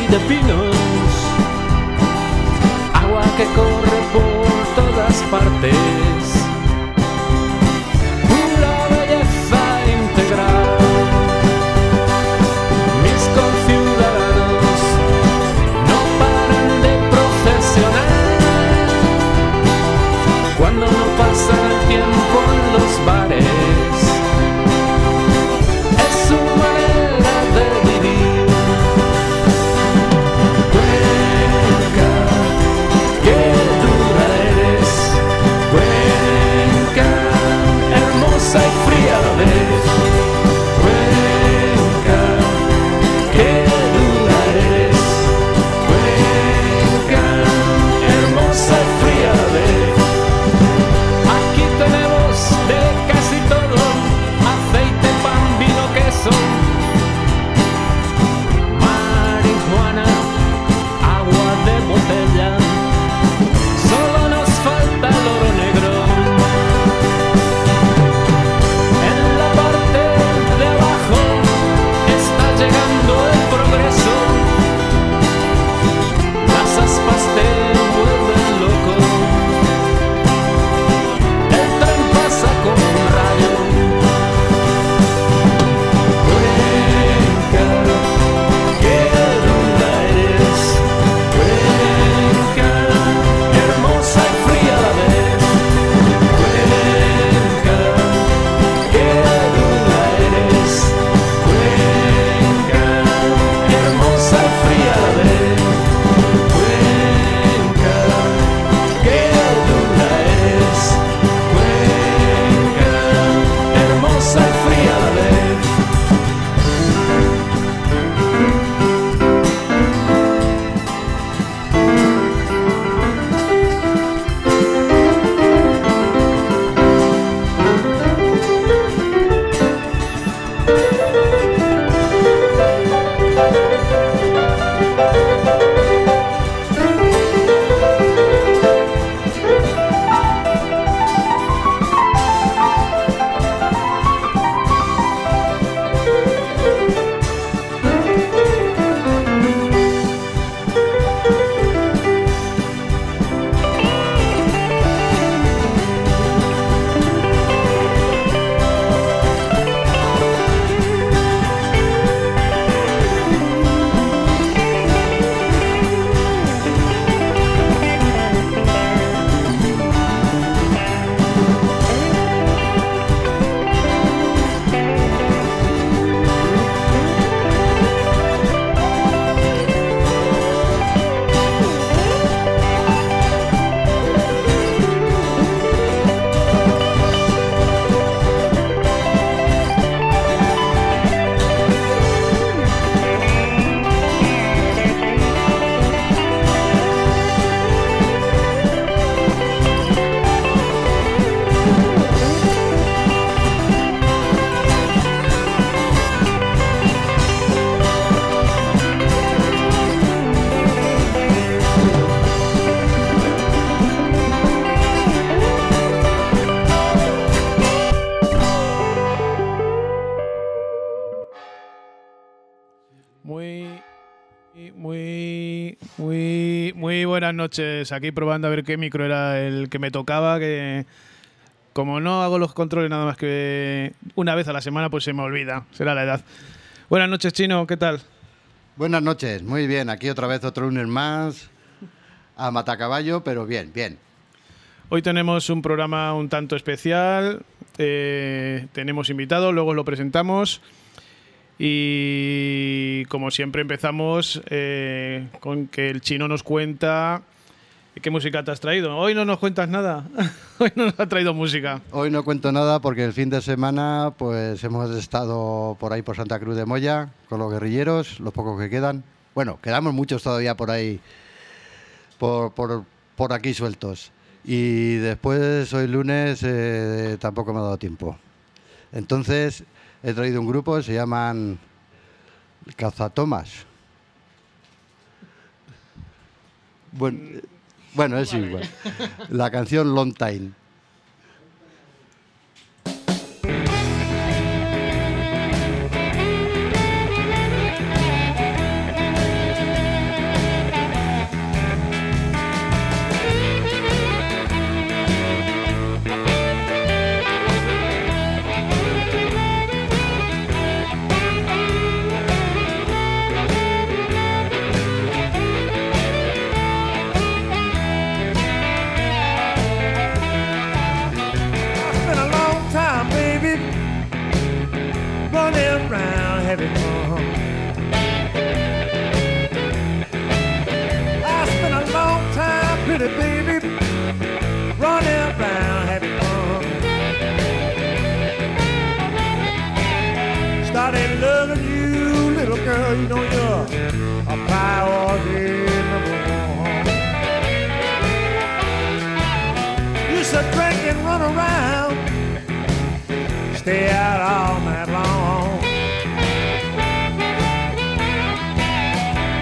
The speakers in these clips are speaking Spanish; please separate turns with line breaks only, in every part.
de pinos, agua que corre por todas partes, pura belleza integral. Mis conciudadanos no paran de procesionar cuando no pasan el tiempo en los bares. Es su manera de vivir. Cuenca, qué dura eres. Cuenca, hermosa y fría a la vez. Cuenca, qué dura eres. Cuenca, hermosa y fría a la vez. Aquí tenemos de casi todo: aceite, pan, vino, queso, marihuana, agua de botella. Solo nos falta el oro negro. En la parte de abajo está llegando el progreso. Las aspas te vuelven loco. El tren pasa como un rayo. Cuenca, qué dura eres. Cuenca, hermosa y fría a la vez. Cuenca, qué dura eres. Cuenca, hermosa y fría a la vez. Cuenca, qué dura eres. Cuenca, hermosa y fría a la vez. Muy buenas noches. Aquí probando a ver qué micro era el que me tocaba, que como no hago los controles nada más que una vez a la semana, pues se me olvida. Será la edad. Buenas noches, Chino. ¿Qué tal?
Buenas noches. Muy bien. Aquí otra vez otro lunes más a matacaballo, pero bien, bien.
Hoy tenemos un programa un tanto especial. Tenemos invitados, luego lo presentamos. Y como siempre empezamos con que el Chino nos cuenta qué música te has traído. Hoy no nos cuentas nada. Hoy no nos ha traído música.
Hoy no cuento nada porque el fin de semana pues hemos estado por ahí por Santa Cruz de Moya con los guerrilleros, los pocos que quedan. Bueno, quedamos muchos todavía por ahí, por aquí sueltos. Y después hoy lunes tampoco me ha dado tiempo. Entonces he traído un grupo, se llaman Cazatomas. Bueno, es igual. La canción Long Time.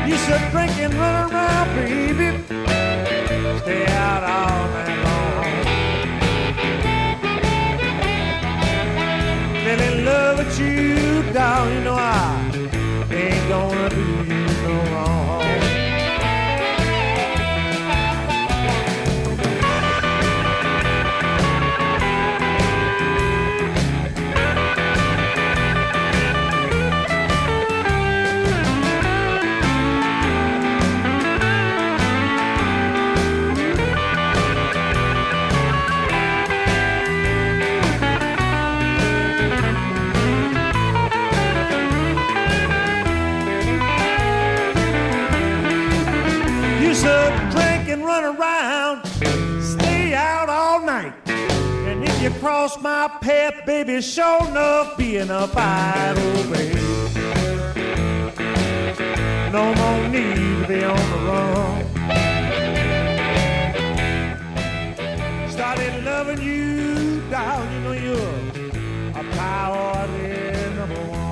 You should drink and run around, baby. Stay out all night long. Fell in love with you, doll. You know I ain't gonna do you no wrong. You cross my path, baby, sure enough, being a fight, oh baby. No more need to be on the run. Started loving you, down, you know you're a priority number one.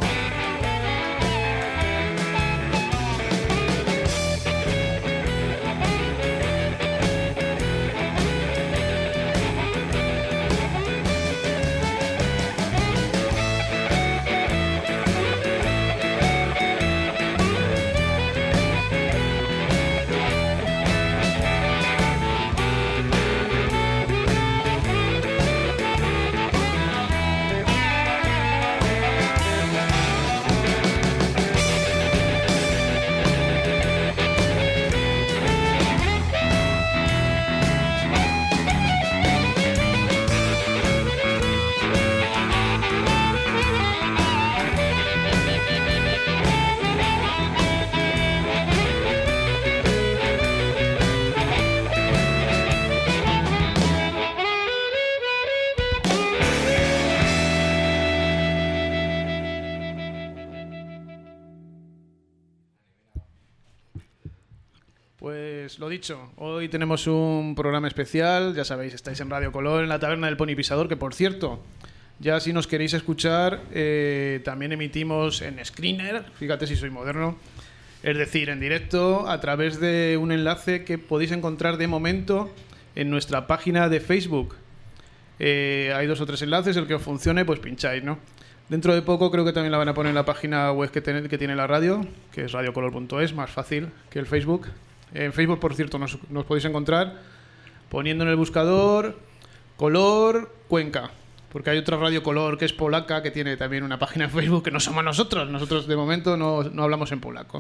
Pues lo dicho, hoy tenemos un programa especial, ya sabéis, estáis en Radio Color, en la Taberna del Pony Pisador, que por cierto, ya si nos queréis escuchar, también emitimos en Screener, fíjate si soy moderno, es decir, en directo, a través de un enlace que podéis encontrar de momento en nuestra página de Facebook. Hay 2 o 3 enlaces, el que os funcione, pues pincháis, ¿no? Dentro de poco creo que también la van a poner en la página web que tiene la radio, que es radiocolor.es, más fácil que el Facebook. En Facebook, por cierto, nos podéis encontrar poniendo en el buscador Color Cuenca, porque hay otra Radio Color que es polaca, que tiene también una página en Facebook, que no somos nosotros. Nosotros de momento no hablamos en polaco.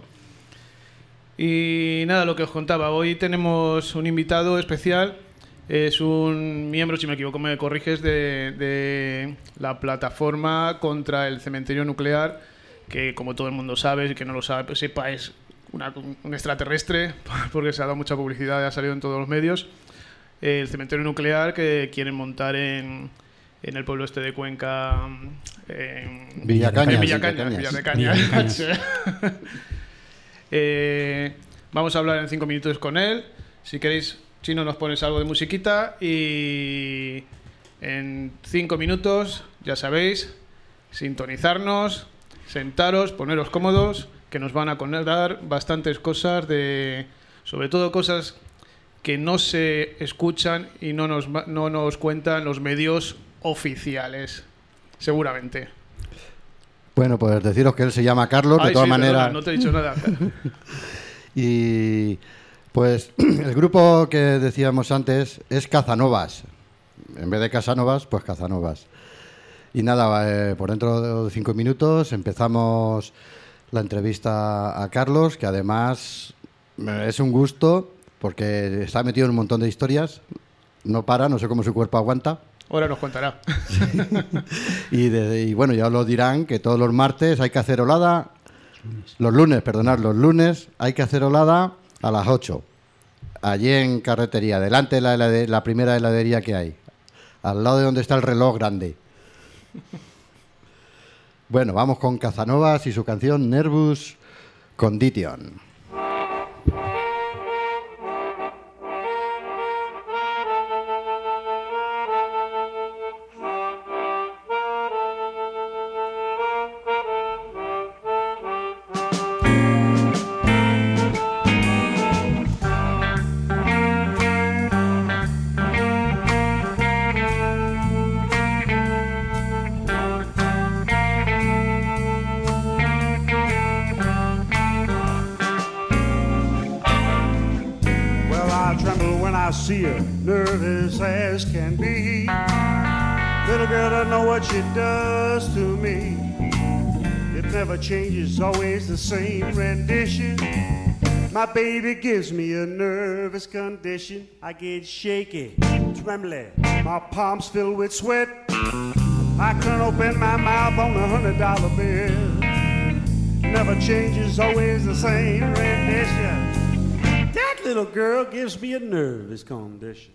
Y nada, lo que os contaba, hoy tenemos un invitado especial. Es un miembro, si me equivoco me corriges, de la plataforma contra el cementerio nuclear, que como todo el mundo sabe, y que no lo sabe, pues sepa, es un extraterrestre, porque se ha dado mucha publicidad y ha salido en todos los medios. El cementerio nuclear que quieren montar en el pueblo este de Cuenca, en Villacañas. Vamos a hablar en 5 minutos con él. Si queréis, Chino, nos pones algo de musiquita y en 5 minutos, ya sabéis, sintonizarnos, sentaros, poneros cómodos, que nos van a contar bastantes cosas, sobre todo cosas que no se escuchan y no nos cuentan los medios oficiales, seguramente.
Bueno, pues deciros que él se llama Carlos, de todas maneras.
No te he dicho nada.
Y pues el grupo que decíamos antes es Cazanovas. En vez de Casanovas, pues Cazanovas. Y nada, por dentro de 5 minutos empezamos la entrevista a Carlos, que además es un gusto porque está metido en un montón de historias. No para, no sé cómo su cuerpo aguanta.
Ahora nos contará.
Y bueno, ya os lo dirán, que todos los martes hay que hacer olada. Los lunes hay que hacer olada a las 8. Allí en Carretería, delante de la primera heladería que hay. Al lado de donde está el reloj grande. Bueno, vamos con Cazanovas y su canción Nervous Condition.
I see her, nervous as can be. Little girl don't know what she does to me. It never changes, always the same rendition. My baby gives me a nervous condition. I get shaky, trembly, my palms filled with sweat. I can't open my mouth on $100 bill. Never changes, always the same rendition. That little girl gives me a nervous condition.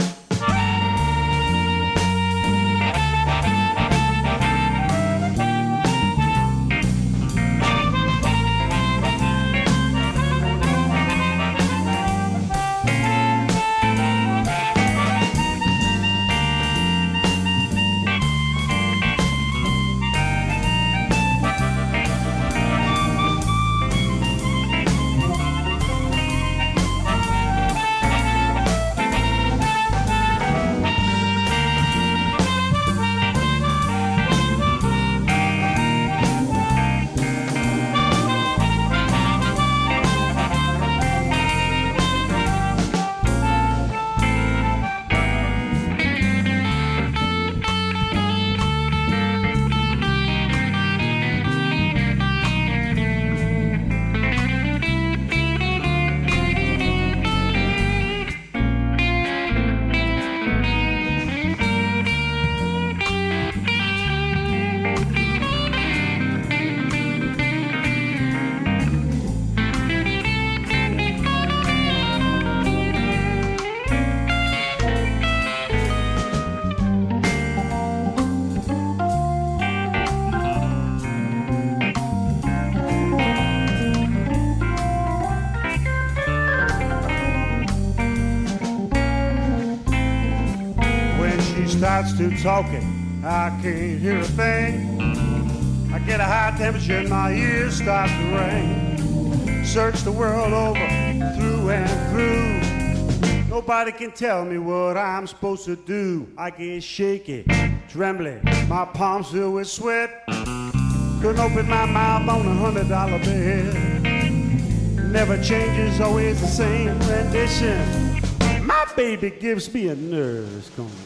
Starts to talking, I can't hear a thing. I get a high temperature and my ears start to ring. Search the world over, through and through. Nobody can tell me what I'm supposed to do. I get shaky, trembling, my palms filled with sweat. Couldn't open my mouth on $100 bill. Never changes, always the same rendition. My baby gives me a nervous condition.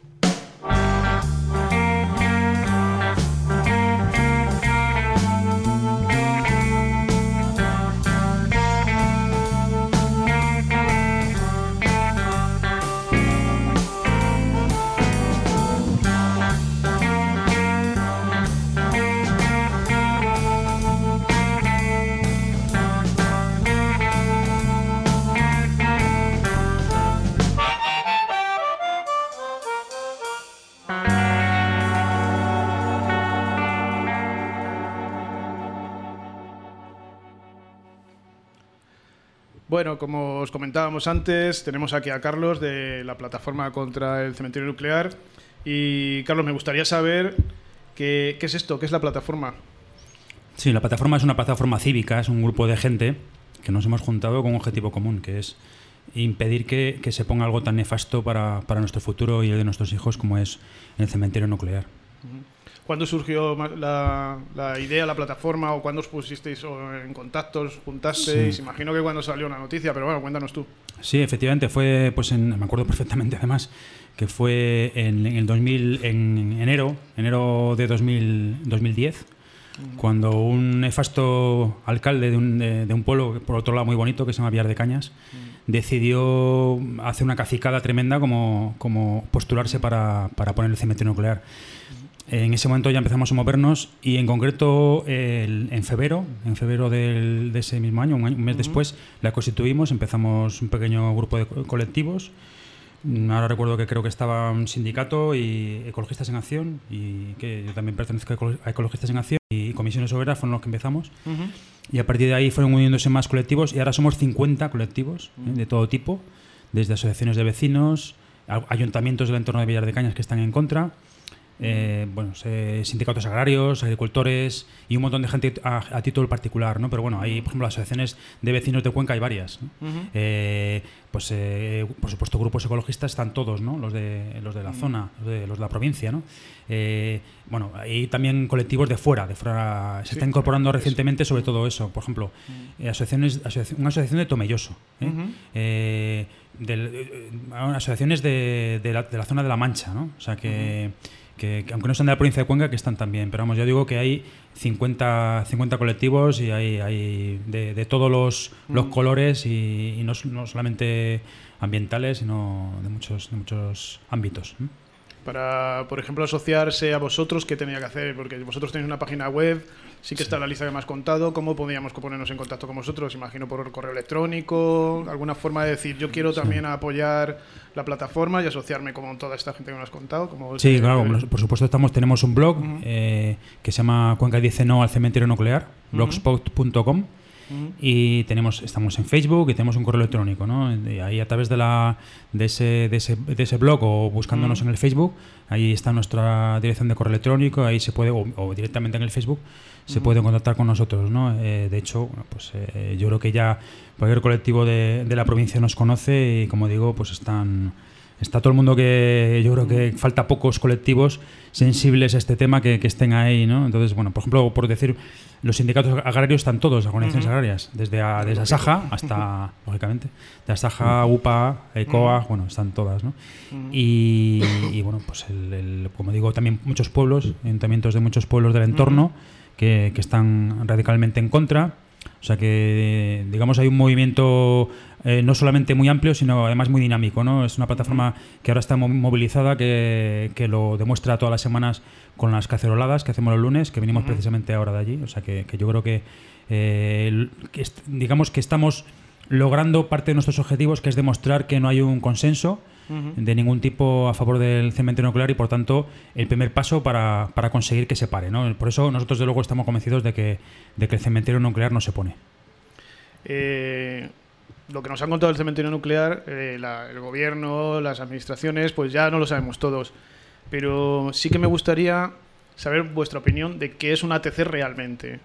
Bueno, como os comentábamos antes, tenemos aquí a Carlos de la plataforma contra el cementerio nuclear. Y Carlos, me gustaría saber qué es esto, qué es la plataforma.
Sí, la plataforma es una plataforma cívica, es un grupo de gente que nos hemos juntado con un objetivo común, que es impedir que se ponga algo tan nefasto para nuestro futuro y el de nuestros hijos como es el cementerio nuclear.
¿Cuándo surgió la idea, la plataforma, o cuándo os pusisteis en contacto, os juntasteis? Sí. Imagino que cuando salió la noticia, pero bueno, cuéntanos tú.
Sí, efectivamente, fue, pues me acuerdo perfectamente además, que fue en enero de 2010, cuando un nefasto alcalde de un pueblo, por otro lado muy bonito, que se llama Villar de Cañas, decidió hacer una cacicada tremenda como postularse para poner el cementerio nuclear. En ese momento ya empezamos a movernos y en concreto en febrero de ese mismo año, un mes después, la constituimos, empezamos un pequeño grupo de colectivos. Ahora recuerdo que creo que estaba un sindicato y Ecologistas en Acción, y que yo también pertenezco a Ecologistas en Acción, y Comisiones Obreras fueron los que empezamos. Y a partir de ahí fueron uniéndose más colectivos y ahora somos 50 colectivos de todo tipo, desde asociaciones de vecinos, ayuntamientos del entorno de Villar de Cañas que están en contra, bueno, sindicatos agrarios, agricultores y un montón de gente a título particular, ¿no? Pero bueno, hay, por ejemplo, asociaciones de vecinos de Cuenca, hay varias, ¿no? Por supuesto, grupos ecologistas están todos, ¿no? Los de la zona, los de la provincia, ¿no? Bueno, hay también colectivos de fuera se está incorporando recientemente sobre todo eso. Por ejemplo, una asociación de Tomelloso, asociaciones de la zona de La Mancha, ¿no? O sea que aunque no sean de la provincia de Cuenca, que están también. Pero vamos, yo digo que hay 50 colectivos y hay de todos los colores y no solamente ambientales, sino de muchos ámbitos.
Para, por ejemplo, asociarse a vosotros, ¿qué tenía que hacer? Porque vosotros tenéis una página web, sí que está la lista que me has contado. ¿Cómo podíamos ponernos en contacto con vosotros? Imagino por correo electrónico, alguna forma de decir, yo quiero también apoyar la plataforma y asociarme con toda esta gente que me has contado.
Sí, claro, por supuesto tenemos un blog que se llama Cuenca dice no al cementerio nuclear, blogspot.com. Estamos en Facebook y tenemos un correo electrónico, ¿no? Y ahí a través de ese blog o buscándonos en el Facebook, ahí está nuestra dirección de correo electrónico, ahí se puede, o directamente en el Facebook, se puede contactar con nosotros, ¿no? De hecho, bueno, pues yo creo que ya cualquier colectivo de la provincia nos conoce y, como digo, pues está todo el mundo que yo creo que falta pocos colectivos sensibles a este tema que estén ahí, ¿no? Entonces, bueno, por ejemplo, por decir, los sindicatos agrarios están todos, las organizaciones agrarias, desde Asaja hasta, lógicamente, de Asaja, UPA, ECOA, bueno, están todas, ¿no? Y bueno, pues como digo, también muchos pueblos, ayuntamientos de muchos pueblos del entorno que están radicalmente en contra. O sea que, digamos, hay un movimiento no solamente muy amplio, sino además muy dinámico, ¿no? Es una plataforma que ahora está movilizada, que lo demuestra todas las semanas con las caceroladas que hacemos los lunes, que venimos precisamente ahora de allí. O sea que yo creo que digamos que estamos logrando parte de nuestros objetivos, que es demostrar que no hay un consenso de ningún tipo a favor del cementerio nuclear y, por tanto, el primer paso para conseguir que se pare, ¿no? Por eso nosotros, de luego, estamos convencidos de que el cementerio nuclear no se pone.
Lo que nos han contado del cementerio nuclear, el gobierno, las administraciones, pues ya no lo sabemos todos. Pero sí que me gustaría saber vuestra opinión de qué es un ATC realmente.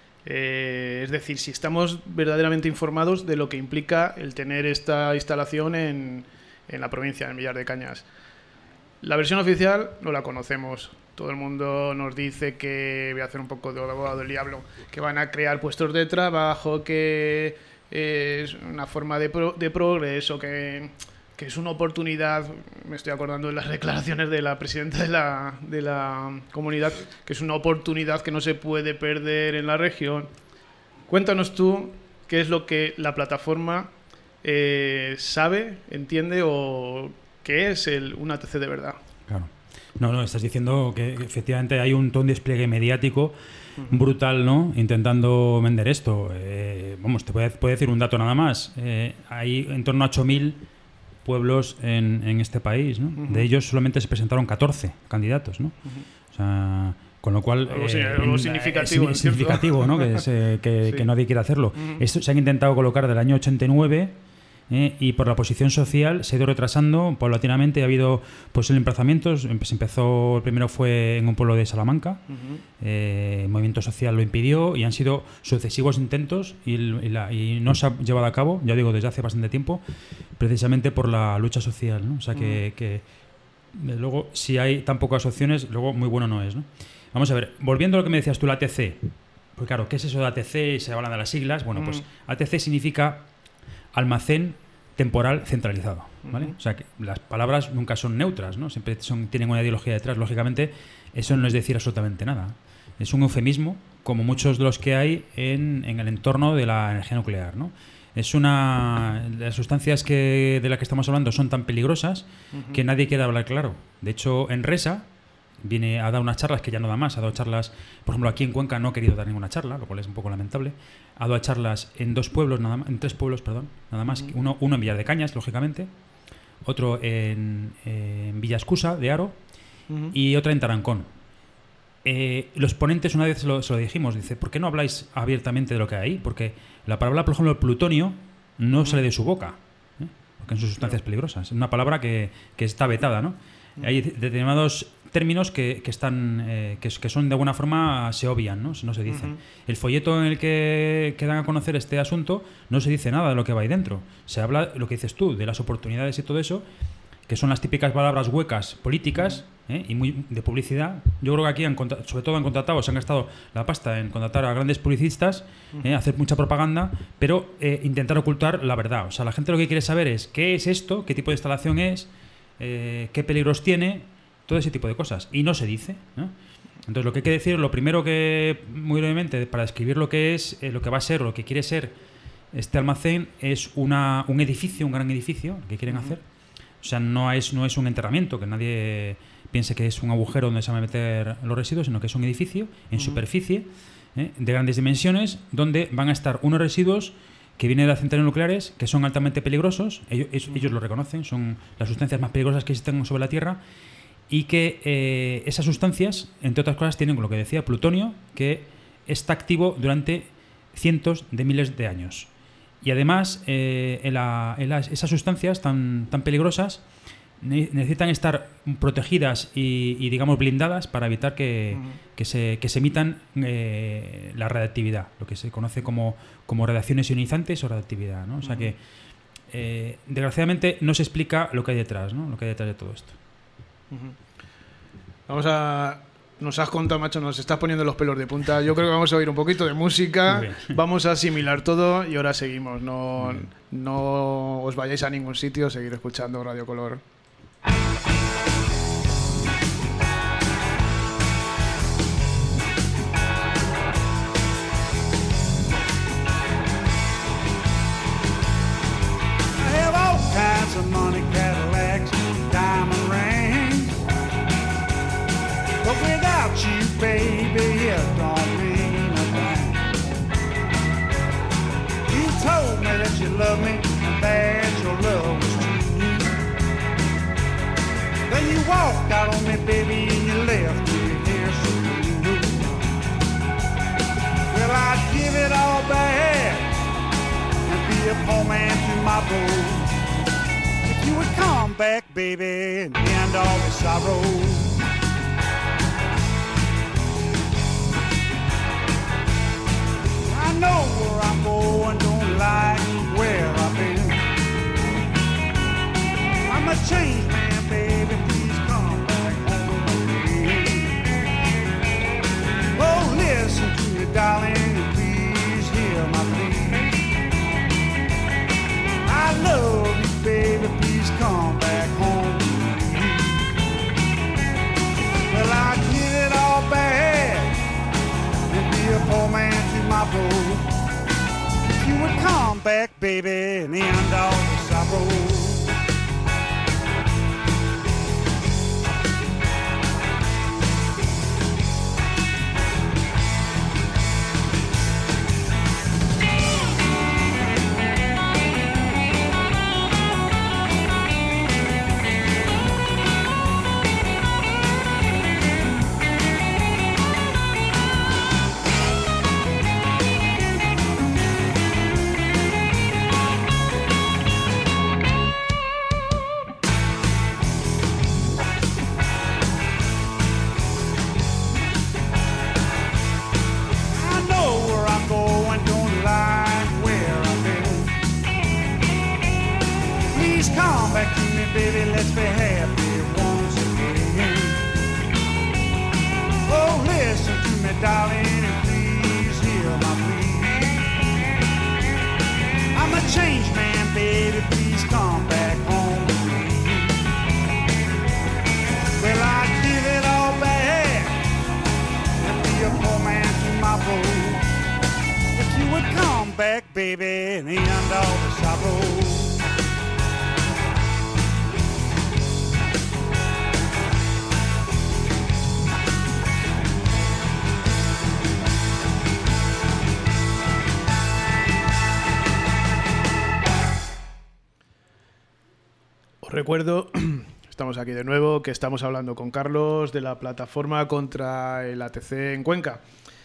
Es decir, si estamos verdaderamente informados de lo que implica el tener esta instalación en la provincia, en Villar de Cañas. La versión oficial no la conocemos. Todo el mundo nos dice que, voy a hacer un poco de abogado del diablo, que van a crear puestos de trabajo, que es una forma de progreso, que es una oportunidad. Me estoy acordando de las declaraciones de la presidenta de la comunidad, que es una oportunidad que no se puede perder en la región. Cuéntanos tú qué es lo que la plataforma sabe, entiende o qué es un ATC de verdad.
Claro. No, estás diciendo que efectivamente hay un despliegue mediático brutal, ¿no? Intentando vender esto. Vamos, te puedo decir un dato nada más. Hay en torno a 8.000 pueblos en este país, ¿no? De ellos solamente se presentaron 14 candidatos, ¿no? O sea, con lo cual
algo significativo,
es significativo, ¿no? Que nadie quiere hacerlo. Esto se han intentado colocar del año 89 y por la posición social se ha ido retrasando paulatinamente. Ha habido emplazamientos. El primero fue en un pueblo de Salamanca. El movimiento social lo impidió y han sido sucesivos intentos y no se ha llevado a cabo, ya digo, desde hace bastante tiempo, precisamente por la lucha social, ¿no? O sea que luego, si hay tan pocas opciones, luego muy bueno no es, ¿no? Vamos a ver, volviendo a lo que me decías tú, la ATC. Pues claro, ¿qué es eso de ATC? Se hablan de las siglas. Bueno, pues ATC significa almacén temporal centralizado, ¿vale? O sea, que las palabras nunca son neutras, ¿no? Siempre tienen una ideología detrás. Lógicamente, eso no es decir absolutamente nada. Es un eufemismo, como muchos de los que hay en el entorno de la energía nuclear, ¿no? Las sustancias de las que estamos hablando son tan peligrosas que nadie quiere hablar claro. De hecho, Enresa ha dado unas charlas que ya no da más. Ha dado charlas, por ejemplo, aquí en Cuenca no ha querido dar ninguna charla, lo cual es un poco lamentable. Ha dado charlas en 3 pueblos, nada más. Uno en Villar de Cañas, lógicamente, otro en Villascusa, de Haro, y otra en Tarancón. Los ponentes una vez se lo dijimos, dice, ¿por qué no habláis abiertamente de lo que hay ahí? Porque la palabra, por ejemplo, el plutonio no sale de su boca, porque son sustancias peligrosas. Es una palabra que está vetada, ¿no? Hay determinados términos que son de alguna forma se obvian, ¿no? No se dicen. El folleto en el que dan a conocer este asunto no se dice nada de lo que va ahí dentro. Se habla, lo que dices tú, de las oportunidades y todo eso, que son las típicas palabras huecas políticas y muy de publicidad. Yo creo que aquí, sobre todo han contratado, se han gastado la pasta en contratar a grandes publicistas, hacer mucha propaganda, pero intentar ocultar la verdad. O sea, la gente lo que quiere saber es qué es esto, qué tipo de instalación es, qué peligros tiene, todo ese tipo de cosas. Y no se dice, ¿no? Entonces, lo que hay que decir, lo primero que, muy brevemente, para describir lo que es, lo que va a ser, lo que quiere ser este almacén, es un edificio, un gran edificio, que quieren hacer. O sea, no es un enterramiento, que nadie piense que es un agujero donde se van a meter los residuos, sino que es un edificio en superficie, de grandes dimensiones, donde van a estar unos residuos que vienen de las centrales nucleares, que son altamente peligrosos, ellos lo reconocen, son las sustancias más peligrosas que existen sobre la Tierra, y que esas sustancias, entre otras cosas, tienen, lo que decía, plutonio, que está activo durante cientos de miles de años. Y además, esas sustancias tan peligrosas necesitan estar protegidas y digamos, blindadas para evitar que se emitan la radiactividad, lo que se conoce como radiaciones ionizantes o radiactividad, ¿no? O sea que, desgraciadamente, no se explica lo que hay detrás, ¿no? Lo que hay detrás de todo esto.
Nos has contado, macho, nos estás poniendo los pelos de punta. Yo creo que vamos a oír un poquito de música, vamos a asimilar todo y ahora seguimos. No os vayáis a ningún sitio, seguir escuchando Radio Color.
Baby, it don't mean a thing. You told me that you love me and that your love was true. Then you walked out on me, baby, and you left me here so blue. Well, I'd give it all back and be a poor man to my boat if you would come back, baby, and end all the sorrow. I know where I'm going, don't like where I've been. I'm a changed man, baby, please come back home again. Oh, listen to me, darling, and please hear my plea. I love you, baby, please come back home to me. Well, I give it all back and be a poor man to my boat. If you would come back, baby, and end all the sorrow. Baby, let's be happy once again. Oh, listen to me, darling, and please hear my plea. I'm a changed man, baby, please come back home with me. Well, I give it all back and be a poor man to my boat. If you would come back, baby, and end all the sorrow.
Recuerdo, estamos aquí de nuevo, que estamos hablando con Carlos de la plataforma contra el ATC en Cuenca.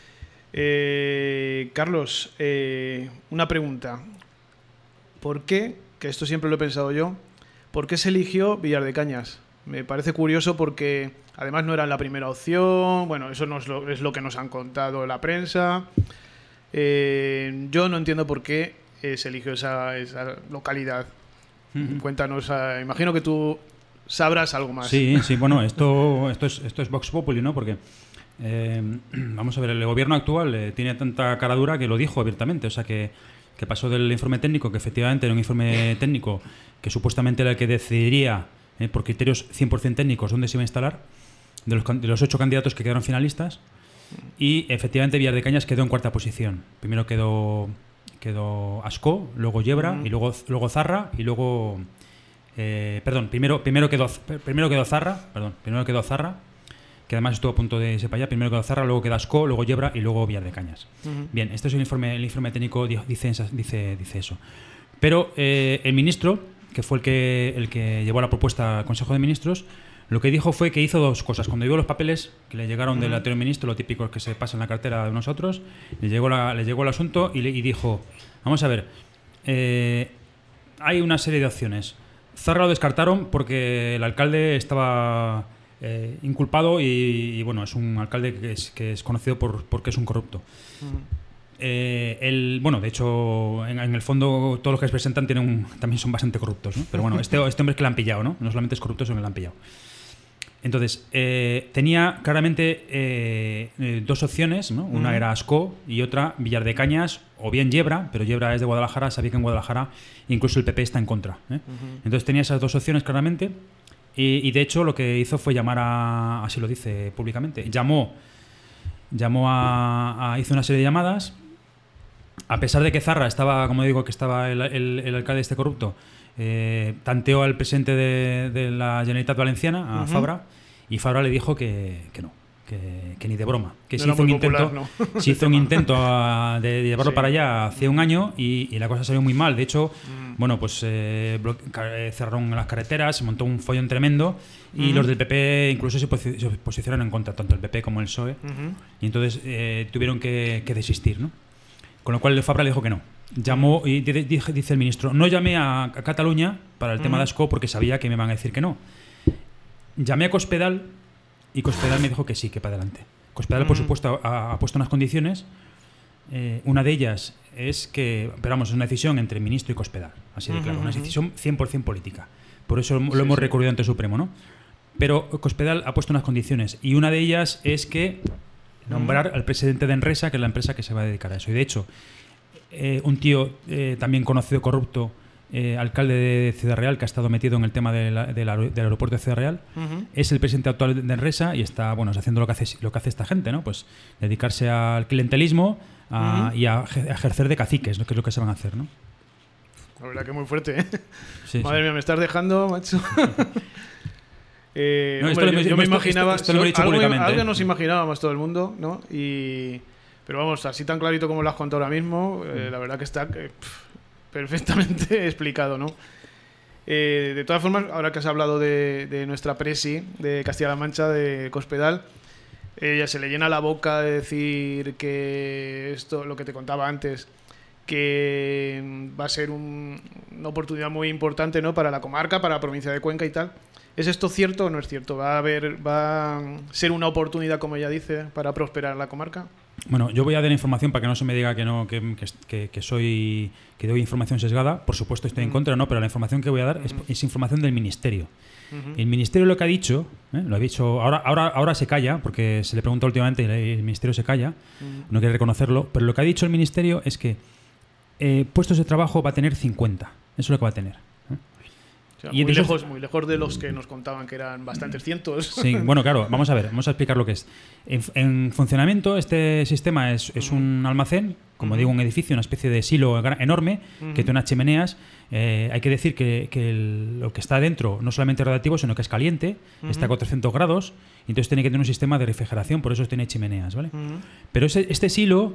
Carlos, una pregunta. ¿Por qué, que esto siempre lo he pensado yo, por qué se eligió Villar de Cañas? Me parece curioso porque además no era la primera opción. Bueno, eso no es lo que nos han contado la prensa. Yo no entiendo por qué se eligió esa localidad. Cuéntanos, imagino que tú sabrás algo más.
Sí, bueno, esto es Vox Populi, ¿no? Porque, vamos a ver, el gobierno actual tiene tanta cara dura que lo dijo abiertamente. O sea, que pasó del informe técnico, que efectivamente era un informe técnico que supuestamente era el que decidiría, por criterios 100% técnicos, dónde se iba a instalar, de los 8 candidatos que quedaron finalistas. Y efectivamente Villar de Cañas quedó en cuarta posición. Primero quedó Ascó, luego Yebra, y luego Zarra, y luego... primero quedó Zarra, que además estuvo a punto de irse para allá. Primero quedó Zarra, luego quedó Ascó, luego Yebra y luego Villar de Cañas. Bien, este es el informe técnico, dice eso. Pero el ministro, que fue el que llevó la propuesta al Consejo de Ministros, lo que dijo fue que hizo 2 cosas. Cuando vio los papeles que le llegaron del anterior ministro, lo típico es que se pasa en la cartera de nosotros, le llegó el asunto y dijo, vamos a ver, hay una serie de opciones. Zarra lo descartaron porque el alcalde estaba inculpado y bueno, es un alcalde que es conocido porque es un corrupto. Bueno, de hecho, en el fondo todos los que se presentan también son bastante corruptos, ¿no? Pero bueno, este hombre es que le han pillado, ¿no? No solamente es corrupto, sino que le han pillado. Entonces, tenía claramente 2 opciones, ¿no? Una era Ascó y otra Villar de Cañas o bien Yebra, pero Yebra es de Guadalajara, sabía que en Guadalajara incluso el PP está en contra, ¿eh? Entonces tenía esas 2 opciones claramente y de hecho lo que hizo fue llamar así lo dice públicamente, hizo una serie de llamadas, a pesar de que Zarra estaba, como digo, que estaba el alcalde este corrupto, tanteó al presidente de la Generalitat Valenciana, a Fabra, y Fabra le dijo que no, que ni de broma, que
no
se hizo un
popular,
intento,
¿no?
se hizo un intento de llevarlo para allá hace un año y la cosa salió muy mal. De hecho, bueno, pues cerraron las carreteras, se montó un follón tremendo y los del PP incluso se posicionaron en contra, tanto el PP como el PSOE, y entonces tuvieron que desistir, ¿no? Con lo cual el Fabra le dijo que no. Llamó y dice el ministro, no llamé a Cataluña para el tema de Ascó porque sabía que me van a decir que no. Llamé a Cospedal y Cospedal me dijo que sí, que para adelante. Cospedal, por supuesto, ha puesto unas condiciones. Una de ellas es que, pero vamos, es una decisión entre el ministro y Cospedal, así de claro, una decisión 100% política. Por eso lo hemos recurrido ante el Supremo, ¿no? Pero Cospedal ha puesto unas condiciones y una de ellas es que nombrar al presidente de Enresa, que es la empresa que se va a dedicar a eso. Y de hecho, un tío también conocido corrupto, alcalde de Ciudad Real, que ha estado metido en el tema del aeropuerto de Ciudad Real, es el presidente actual de Enresa y está, bueno, haciendo lo que hace esta gente, ¿no? Pues dedicarse al clientelismo y a ejercer de caciques, ¿no? Que es lo que se van a hacer, ¿no?
La verdad que muy fuerte, ¿eh?
Sí,
Madre mía, me estás dejando, macho.
No,
hombre, yo me imaginaba,
esto lo he dicho públicamente,
algo nos imaginábamos todo el mundo, ¿no? Pero vamos, así tan clarito como lo has contado ahora mismo, la verdad que está perfectamente explicado, ¿no? De todas formas, ahora que has hablado de nuestra presi de Castilla-La Mancha, de Cospedal, ella se le llena la boca de decir que esto, lo que te contaba antes, que va a ser una oportunidad muy importante, ¿no? Para la comarca, para la provincia de Cuenca y tal. ¿Es esto cierto o no es cierto? ¿Va a ser una oportunidad, como ella dice, para prosperar la comarca?
Bueno, yo voy a dar información para que no se me diga que no, que doy información sesgada. Por supuesto estoy en contra, no, pero la información que voy a dar es información del Ministerio. El Ministerio lo que ha dicho, lo ha dicho, ahora se calla, porque se le pregunta últimamente y el Ministerio se calla, no quiere reconocerlo, pero lo que ha dicho el Ministerio es que puestos de trabajo va a tener 50. Eso es lo que va a tener.
O sea, muy lejos de los que nos contaban que eran bastantes cientos.
Sí, bueno, claro, vamos a explicar lo que es. En funcionamiento, este sistema es un almacén, como digo, un edificio, una especie de silo enorme, que tiene unas chimeneas. Hay que decir que lo que está dentro no solamente es radiactivo, sino que es caliente, está a 400 grados, y entonces tiene que tener un sistema de refrigeración, por eso tiene chimeneas, ¿vale? Pero este silo,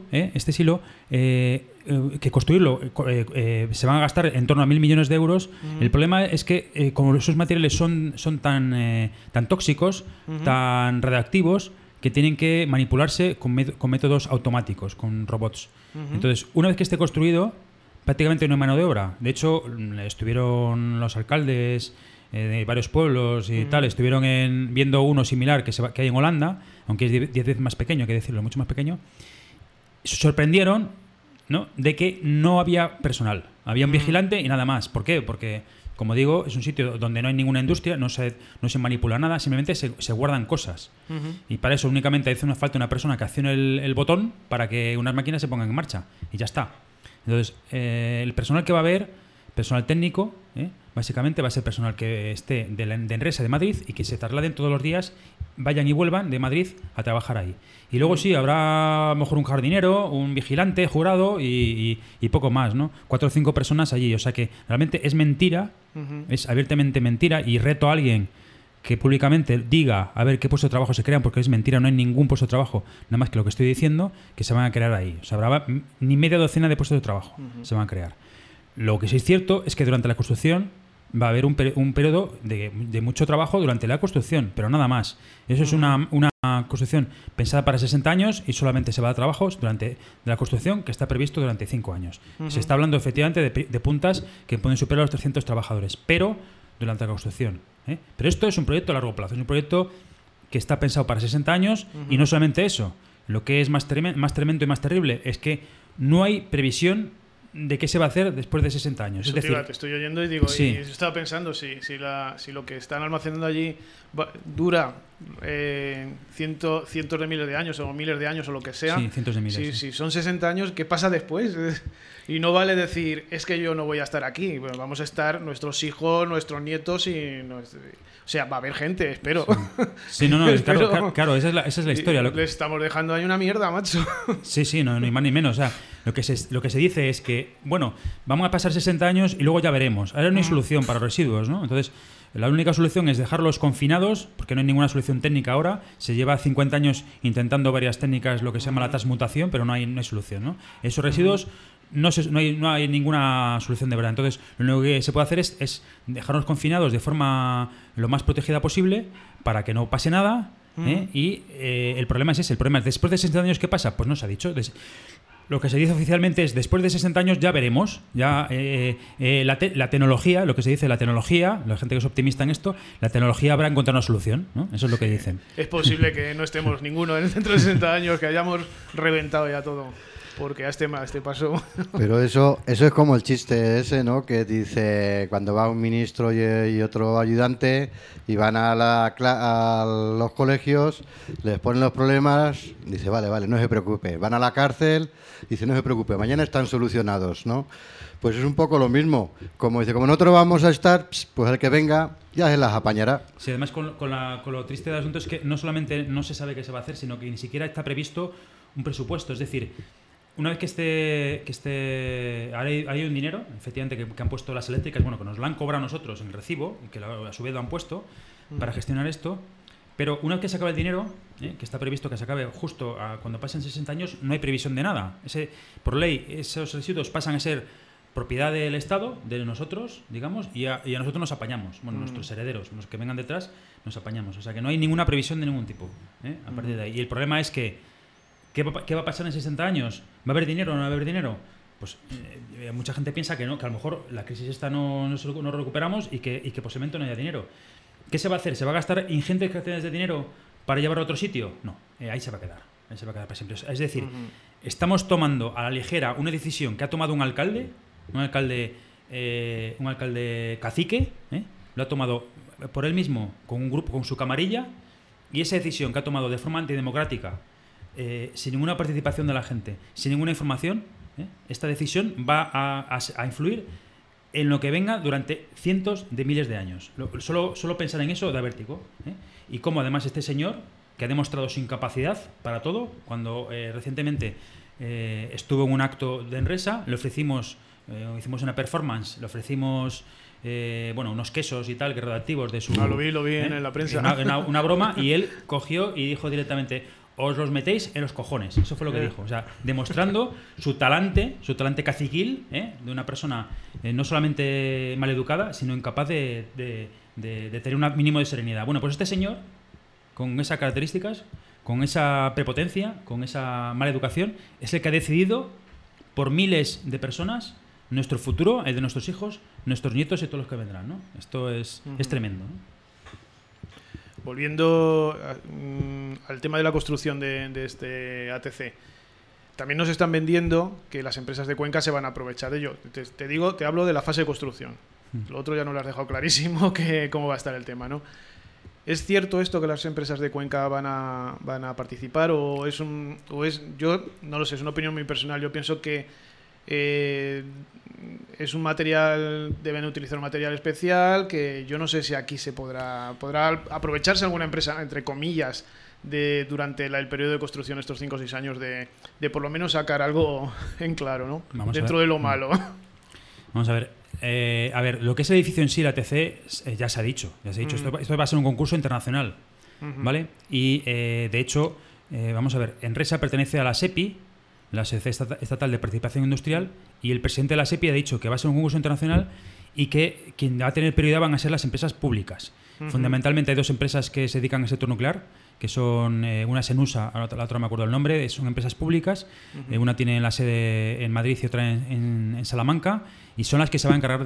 que construirlo se van a gastar en torno a 1.000 millones de euros. El problema es que como esos materiales son tan tóxicos, tan radiactivos, que tienen que manipularse con métodos automáticos, con robots. Entonces, una vez que esté construido, prácticamente no hay mano de obra. De hecho, estuvieron los alcaldes de varios pueblos y tal, estuvieron viendo uno similar que hay en Holanda, aunque es 10 veces más pequeño, hay que decirlo, mucho más pequeño. Se sorprendieron, ¿no?, de que no había personal. Había un vigilante y nada más. ¿Por qué? Porque, como digo, es un sitio donde no hay ninguna industria, no se manipula nada, simplemente se guardan cosas. Y para eso únicamente hace falta una persona que accione el botón para que unas máquinas se pongan en marcha. Y ya está. Entonces, el personal que va a haber, personal técnico, básicamente va a ser personal que esté de Enresa de Madrid y que se trasladen todos los días, vayan y vuelvan de Madrid a trabajar ahí. Y luego sí, habrá a lo mejor un jardinero, un vigilante, jurado y poco más, ¿no? 4 o 5 personas allí. O sea que realmente es mentira, es abiertamente mentira, y reto a alguien que públicamente diga a ver qué puestos de trabajo se crean, porque es mentira, no hay ningún puesto de trabajo, nada más que lo que estoy diciendo, que se van a crear ahí. O sea, habrá ni media docena de puestos de trabajo se van a crear. Lo que sí es cierto es que durante la construcción va a haber un periodo de mucho trabajo durante la construcción, pero nada más. Eso es una construcción pensada para 60 años y solamente se va a trabajos durante la construcción, que está previsto durante 5 años. Se está hablando efectivamente de puntas que pueden superar los 300 trabajadores, pero durante la construcción. Pero esto es un proyecto a largo plazo, es un proyecto que está pensado para 60 años y no solamente eso. Lo que es más tremendo y más terrible es que no hay previsión de qué se va a hacer después de 60 años.
Eso,
es decir,
te estoy oyendo y digo,
sí.
y estaba pensando si lo que están almacenando allí dura cientos de miles de años o miles de años o lo que sea.
Sí, cientos de miles.
Si son 60 años, ¿qué pasa después? Y no vale decir, es que yo no voy a estar aquí. Bueno, vamos a estar nuestros hijos, nuestros nietos o sea, va a haber gente, espero.
Sí, no, claro, esa es la historia.
Le estamos dejando ahí una mierda, macho.
Sí, no, ni más ni menos. O sea, lo que se dice es que, bueno, vamos a pasar 60 años y luego ya veremos. Ahora no hay solución para los residuos, ¿no? Entonces, la única solución es dejarlos confinados, porque no hay ninguna solución técnica ahora. Se lleva 50 años intentando varias técnicas, lo que se llama la transmutación, pero no hay solución, ¿no? Esos residuos no hay ninguna solución de verdad. Entonces, lo único que se puede hacer es dejarnos confinados de forma lo más protegida posible para que no pase nada. Y el problema es ese. El problema es, después de 60 años, ¿qué pasa? Pues no se ha dicho. Lo que se dice oficialmente es, después de 60 años ya veremos. Ya la tecnología, lo que se dice, la gente que es optimista en esto, la tecnología habrá encontrado una solución, ¿no? Eso es lo que dicen.
Es posible que no estemos ninguno dentro de 60 años, que hayamos reventado ya todo. Porque a este paso.
Pero eso es como el chiste ese, ¿no? Que dice, cuando va un ministro y otro ayudante y van a los colegios, les ponen los problemas, dice, vale, no se preocupe. Van a la cárcel, dice, no se preocupe, mañana están solucionados, ¿no? Pues es un poco lo mismo. Como dice, como nosotros vamos a estar, pues el que venga ya se las apañará.
Sí, además con lo triste del asunto es que no solamente no se sabe qué se va a hacer, sino que ni siquiera está previsto un presupuesto. Es decir, una vez que esté ahora hay un dinero, efectivamente, que han puesto las eléctricas, bueno, que nos lo han cobrado nosotros en recibo, y que a su vez lo han puesto para gestionar esto, pero una vez que se acabe el dinero, que está previsto que se acabe justo cuando pasen 60 años, no hay previsión de nada. Por ley, esos residuos pasan a ser propiedad del Estado, de nosotros, digamos, y a nosotros nos apañamos. Bueno, nuestros herederos, los que vengan detrás, nos apañamos. O sea, que no hay ninguna previsión de ningún tipo a partir de ahí. Y el problema es que ¿qué va a pasar en 60 años? ¿Va a haber dinero o no va a haber dinero? Pues mucha gente piensa que no, que a lo mejor la crisis esta no recuperamos y que posiblemente no haya dinero. ¿Qué se va a hacer? ¿Se va a gastar ingentes cantidades de dinero para llevarlo a otro sitio? No, ahí se va a quedar. Ahí se va a quedar para siempre. Es decir, estamos tomando a la ligera una decisión que ha tomado un alcalde cacique, lo ha tomado por él mismo, con un grupo, con su camarilla, y esa decisión que ha tomado de forma antidemocrática, sin ninguna participación de la gente, sin ninguna información, esta decisión va a influir en lo que venga durante cientos de miles de años. Solo pensar en eso da vértigo. Y cómo además este señor, que ha demostrado su incapacidad para todo, cuando recientemente estuvo en un acto de Enresa, le ofrecimos, hicimos una performance, le ofrecimos unos quesos y tal, que redactivos de su...
Lo vi en la prensa.
Una broma, y él cogió y dijo directamente: os los metéis en los cojones. Eso fue lo que dijo. O sea, demostrando su talante caciquil, de una persona no solamente maleducada, sino incapaz de tener un mínimo de serenidad. Bueno, pues este señor, con esas características, con esa prepotencia, con esa mala educación, es el que ha decidido por miles de personas nuestro futuro, el de nuestros hijos, nuestros nietos y todos los que vendrán, ¿no? Esto es tremendo, ¿no?
Volviendo al tema de la construcción de este ATC, también nos están vendiendo que las empresas de Cuenca se van a aprovechar de ello. Te hablo de la fase de construcción. Lo otro ya no lo has dejado clarísimo que cómo va a estar el tema, ¿no? ¿Es cierto esto que las empresas de Cuenca van a participar o es yo no lo sé, es una opinión muy personal? Yo pienso que es un material, deben utilizar un material especial que yo no sé si aquí se podrá aprovecharse alguna empresa, entre comillas, durante el periodo de construcción, estos 5 o 6 años, de por lo menos sacar algo en claro, ¿no? Dentro de lo malo.
Vamos a ver, lo que es el edificio en sí, la ATC, ya se ha dicho. Esto va a ser un concurso internacional, ¿vale? Y, de hecho, vamos a ver, Enresa pertenece a la SEPI, la Sociedad Estatal de Participación Industrial, y el presidente de la SEPI ha dicho que va a ser un concurso internacional y que quien va a tener prioridad van a ser las empresas públicas. Fundamentalmente hay 2 empresas que se dedican al sector nuclear, que son una es Enusa, la otra no me acuerdo el nombre, son empresas públicas. Una tiene la sede en Madrid y otra en Salamanca, y son las que se van a encargar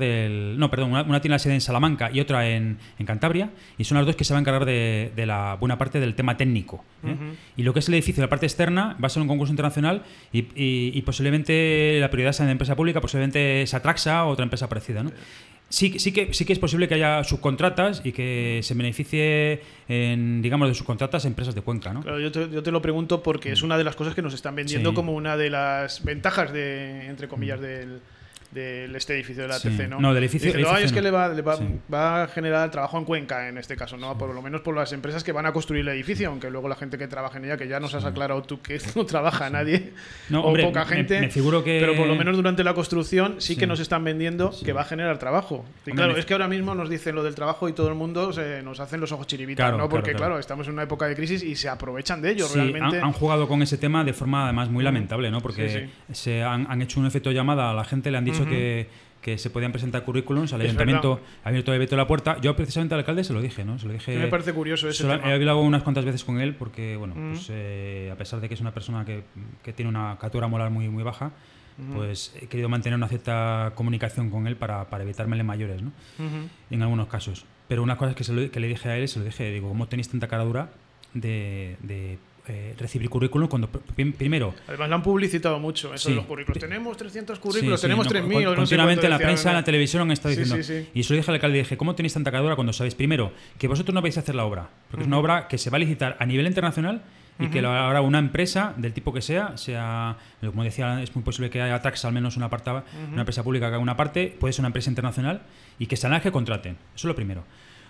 una tiene la sede en Salamanca y otra en Cantabria, y son las 2 que se van a encargar de la buena parte del tema técnico, ¿eh? Y lo que es el edificio, la parte externa, va a ser un concurso internacional y posiblemente la prioridad sea en la empresa pública, posiblemente Satraxa o otra empresa parecida, ¿no? Sí que es posible que haya subcontratas y que se beneficie, digamos, de subcontratas a empresas de Cuenca, ¿no?
Claro, yo te lo pregunto porque es una de las cosas que nos están vendiendo como una de las ventajas entre comillas, del este edificio de la ATC, ¿no?
No, del edificio.
Dice, es que le va a generar trabajo en Cuenca, en este caso, ¿no? Por lo menos por las empresas que van a construir el edificio, aunque luego la gente que trabaja en ella, que ya nos has aclarado tú que no trabaja nadie,
hombre,
poca gente,
me figuro que...
pero por lo menos durante la construcción sí que nos están vendiendo que va a generar trabajo. Y claro, es que ahora mismo nos dicen lo del trabajo y todo el mundo nos hacen los ojos chiribitas, ¿no? Porque claro, estamos en una época de crisis y se aprovechan de ello, realmente.
Han jugado con ese tema de forma además muy lamentable, ¿no? Porque se han hecho un efecto llamada a la gente, le han dicho que se podían presentar currículums, al ayuntamiento ha abierto el veto de la puerta. Yo precisamente al alcalde se lo dije, ¿no?
Me parece curioso ese tema.
He hablado unas cuantas veces con él porque, bueno, pues, a pesar de que es una persona que tiene una captura moral muy, muy baja, pues he querido mantener una cierta comunicación con él para evitarme mayores, ¿no? En algunos casos. Pero una cosa que le dije a él, se lo dije, digo, ¿cómo tenéis tanta cara dura de recibir currículum cuando primero...
Además lo han publicitado mucho, eso de los currículos. Tenemos 300 currículos, tenemos 3.000...
Continuamente en la prensa, en la televisión han estado diciendo... Y eso lo dije al alcalde, dije, ¿cómo tenéis tanta cara dura cuando sabéis, primero, que vosotros no vais a hacer la obra? Porque es una obra que se va a licitar a nivel internacional y que ahora una empresa del tipo que sea, como decía, es muy posible que haya Trax, al menos una empresa pública que haga una parte, puede ser una empresa internacional y que sean las que contraten. Eso es lo primero.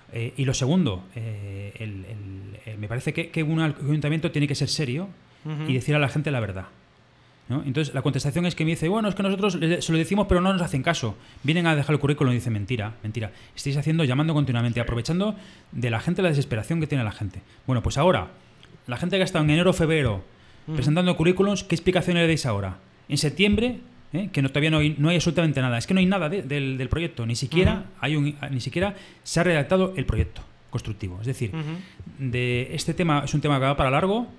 Y lo segundo, me parece que un ayuntamiento tiene que ser serio y decir a la gente la verdad, ¿no? Entonces la contestación es que me dice, bueno, es que nosotros se lo decimos pero no nos hacen caso. Vienen a dejar el currículum y dicen, mentira. Estáis llamando continuamente, aprovechando de la gente la desesperación que tiene la gente. Bueno, pues ahora, la gente que ha estado en enero o febrero presentando currículums, ¿qué explicación le dais ahora? En septiembre... que todavía no hay absolutamente nada. Es que no hay nada del proyecto. Ni siquiera se ha redactado el proyecto constructivo. Es decir, de este tema es un tema que va para largo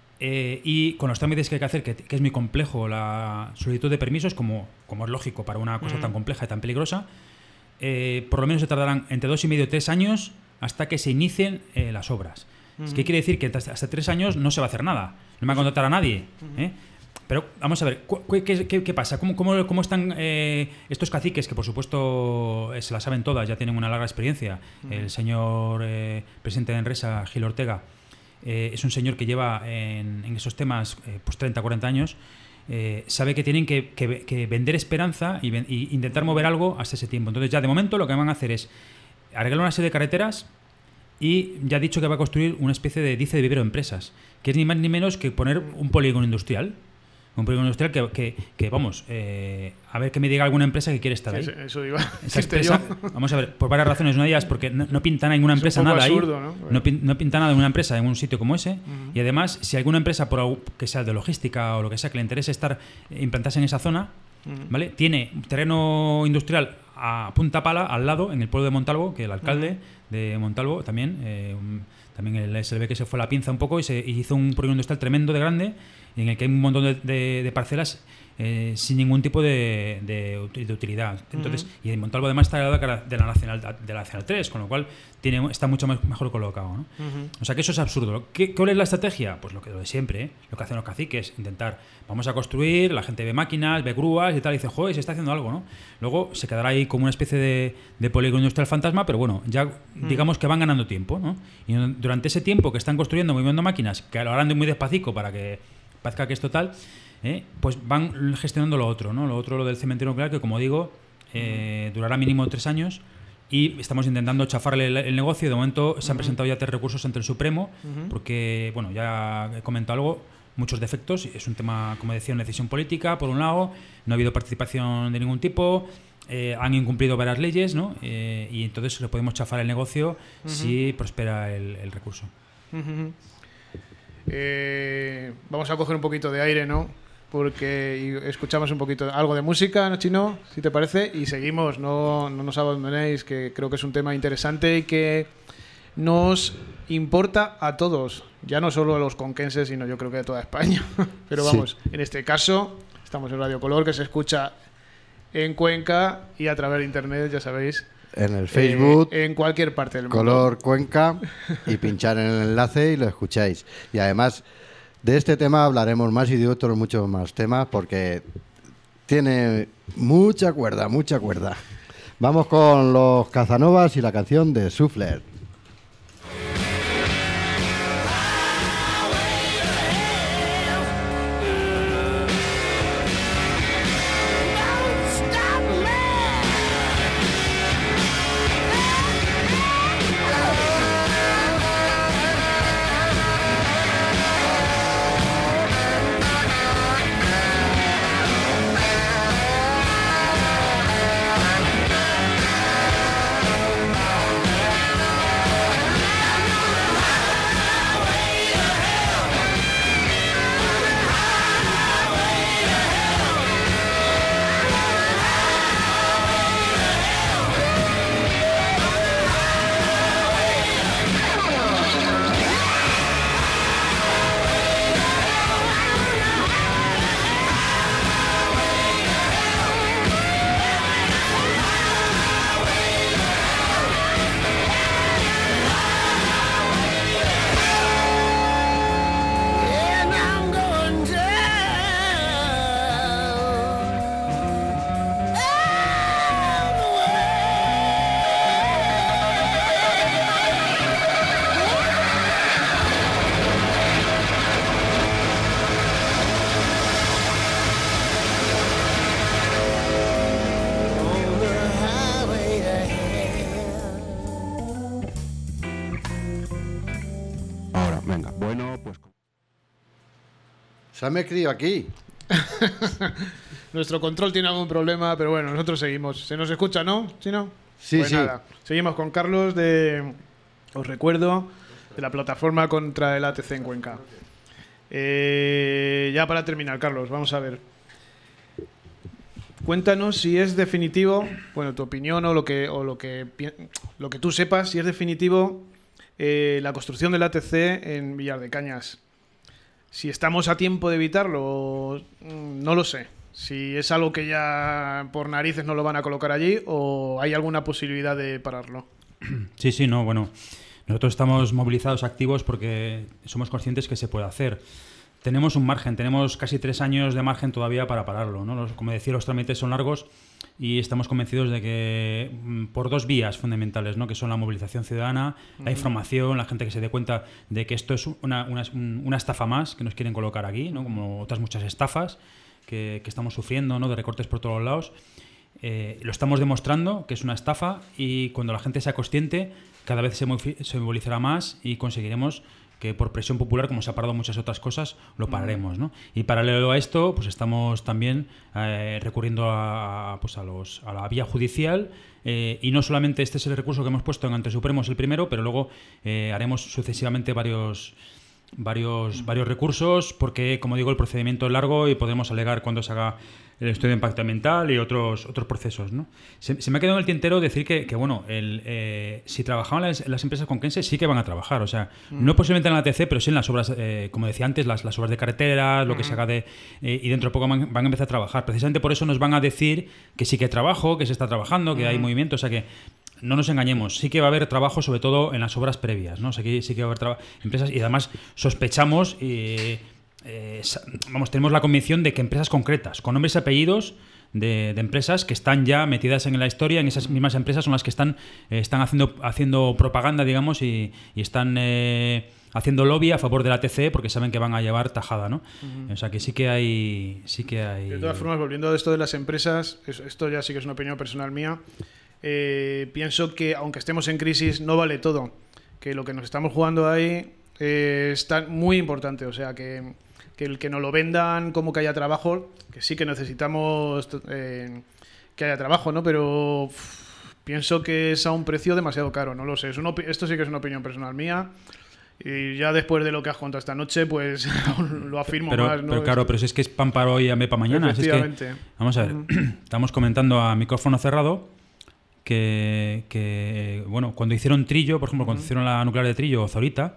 y con los trámites que hay que hacer, que es muy complejo, la solicitud de permisos, como es lógico para una cosa tan compleja y tan peligrosa, por lo menos se tardarán entre 2 y medio 3 años hasta que se inicien las obras. ¿Qué quiere decir? Que hasta 3 años no se va a hacer nada. No va a contratar a nadie. Pero vamos a ver, ¿qué pasa? ¿Cómo están estos caciques, que por supuesto se la saben todas, ya tienen una larga experiencia? El señor presidente de Enresa, Gil Ortega, es un señor que lleva en esos temas pues 30, 40 años, sabe que tienen que vender esperanza y intentar mover algo hasta ese tiempo. Entonces ya de momento lo que van a hacer es arreglar una serie de carreteras y ya ha dicho que va a construir una especie de vivero de empresas, que es ni más ni menos que poner un polígono industrial. Un polígono industrial que vamos, a ver que me diga alguna empresa que quiere estar ahí.
Eso iba a
esa empresa, vamos a ver, por varias razones. Una de ellas porque no pinta nada en una empresa nada absurdo, ahí. No pinta nada en una empresa en un sitio como ese. Y además, si alguna empresa, que sea de logística o lo que sea, que le interese implantarse en esa zona, ¿vale? Tiene terreno industrial a punta pala al lado, en el pueblo de Montalvo, que el alcalde de Montalvo también. También se le ve que se fue la pinza un poco y hizo un polígono industrial tremendo de grande, en el que hay un montón de parcelas sin ningún tipo de utilidad. Entonces, y en Montalvo además está al lado de la Nacional 3, con lo cual está mucho mejor colocado, ¿no? O sea que eso es absurdo. ¿Cuál es la estrategia? Pues lo de siempre, lo que hacen los caciques, intentar, vamos a construir, la gente ve máquinas, ve grúas y tal, y dice, joder, se está haciendo algo, ¿no? Luego se quedará ahí como una especie de polígono industrial fantasma, pero bueno, ya digamos que van ganando tiempo, ¿no? Y durante ese tiempo que están construyendo, moviendo máquinas, que lo harán de muy despacito para que parezca que es total, pues van gestionando lo otro, ¿no? Lo del cementerio nuclear, que como digo, durará mínimo 3 años y estamos intentando chafarle el negocio. De momento se han presentado ya 3 recursos ante el Supremo, porque, bueno, ya he comentado algo, muchos defectos. Es un tema, como decía, una decisión política, por un lado, no ha habido participación de ningún tipo, han incumplido varias leyes, ¿no? Y entonces le podemos chafar el negocio si prospera el recurso.
Vamos a coger un poquito de aire, ¿no? Porque escuchamos un poquito algo de música, ¿no, Chino? Si te parece, y seguimos, no nos abandonéis, que creo que es un tema interesante y que nos importa a todos, ya no solo a los conquenses, sino yo creo que a toda España. Pero vamos, en este caso estamos en Radio Color, que se escucha en Cuenca y a través de internet, ya sabéis,
en el Facebook,
en cualquier parte del mundo.
Color Cuenca, y pinchar en el enlace y lo escucháis. Y además de este tema hablaremos más y de otros muchos más temas, porque tiene mucha cuerda, mucha cuerda. Vamos con los Cazanovas y la canción de Souffler. Se me he criado aquí.
Nuestro control tiene algún problema, pero bueno, nosotros seguimos. ¿Se nos escucha, no? ¿Sí, no?
Sí,
pues
sí.
Nada. Seguimos con Carlos os recuerdo, de la plataforma contra el ATC en Cuenca. Ya para terminar, Carlos, vamos a ver. Cuéntanos si es definitivo, bueno, tu opinión o lo que tú sepas, si es definitivo la construcción del ATC en Villar de Cañas. Si estamos a tiempo de evitarlo, no lo sé. Si es algo que ya por narices no lo van a colocar allí o hay alguna posibilidad de pararlo.
Sí, no, bueno, nosotros estamos movilizados, activos, porque somos conscientes que se puede hacer. Tenemos un margen, tenemos casi 3 años de margen todavía para pararlo, ¿no? Como decía, los trámites son largos y estamos convencidos de que por 2 vías fundamentales, ¿no? Que son la movilización ciudadana, la información, la gente que se dé cuenta de que esto es una estafa más que nos quieren colocar aquí, ¿no? Como otras muchas estafas que estamos sufriendo, ¿no? De recortes por todos lados. Lo estamos demostrando que es una estafa y cuando la gente sea consciente cada vez se movilizará más y conseguiremos que por presión popular, como se ha parado muchas otras cosas, lo pararemos, ¿no? Y paralelo a esto, pues estamos también recurriendo a la vía judicial y no solamente este es el recurso que hemos puesto en ante Supremo, es el primero, pero luego haremos sucesivamente varios recursos porque, como digo, el procedimiento es largo y podemos alegar cuando se haga el estudio de impacto ambiental y otros procesos, ¿no? Se me ha quedado en el tintero decir que bueno, si trabajaban las empresas conquenses sí que van a trabajar, o sea, no posiblemente en la ATC, pero sí en las obras, como decía antes, las obras de carreteras, lo que se haga y dentro de poco van a empezar a trabajar. Precisamente por eso nos van a decir que sí que hay trabajo, que se está trabajando, que hay movimiento, o sea que no nos engañemos, sí que va a haber trabajo, sobre todo en las obras previas, ¿no? O sea, sí que va a haber empresas, y además sospechamos tenemos la convicción de que empresas concretas, con nombres y apellidos de empresas que están ya metidas en la historia, en esas mismas empresas son las que están haciendo propaganda, digamos, y están haciendo lobby a favor de la TC porque saben que van a llevar tajada, ¿no? O sea que sí que hay.
De todas formas, volviendo a esto de las empresas, esto ya sí que es una opinión personal mía. Pienso que aunque estemos en crisis no vale todo, que lo que nos estamos jugando ahí está muy importante, o sea que el que nos lo vendan como que haya trabajo, que sí que necesitamos que haya trabajo, ¿no? Pero pienso que es a un precio demasiado caro, no lo sé, esto sí que es una opinión personal mía. Y ya después de lo que has contado esta noche, pues lo afirmo más, ¿no?
Pero claro, pero si es que es pan para hoy y hambre para mañana.
Efectivamente.
Es que, vamos a ver, estamos comentando a micrófono cerrado que bueno, cuando hicieron Trillo, por ejemplo, cuando hicieron la nuclear de Trillo o Zorita,